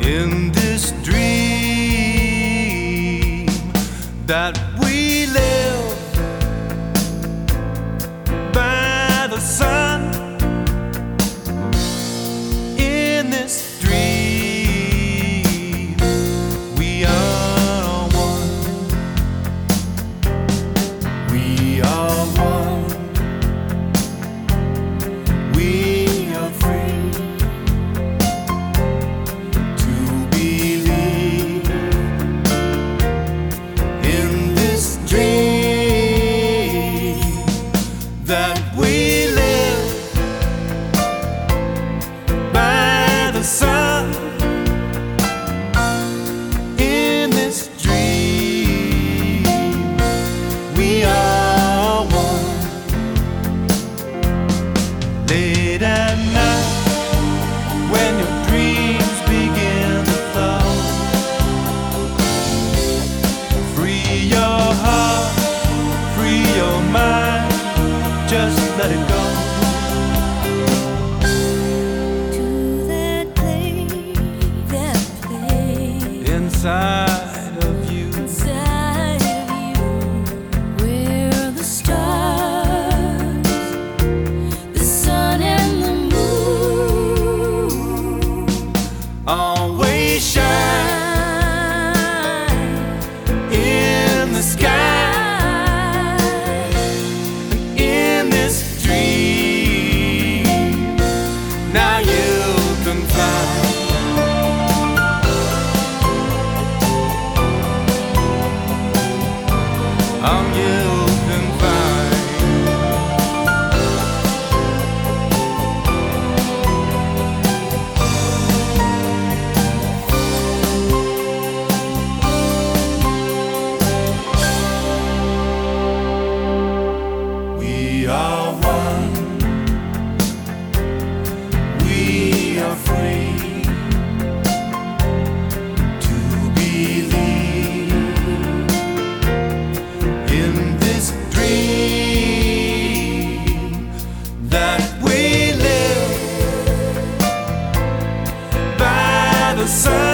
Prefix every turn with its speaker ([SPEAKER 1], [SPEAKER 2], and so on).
[SPEAKER 1] in this dream that we live by the sun. In this dream we are one. We are one. We are free to believe in this dream that we live by the sun. In this dream we are one. Late at night, when your dreams begin to flow, free your heart, free your mind, just let it go.
[SPEAKER 2] To that place
[SPEAKER 1] Inside of you,
[SPEAKER 2] inside of you, where the stars, the sun and the moon
[SPEAKER 1] always shine in the sky. In this dream, now you can fly. You can find. We are one. We are free to believe in this dream that we live by the sun.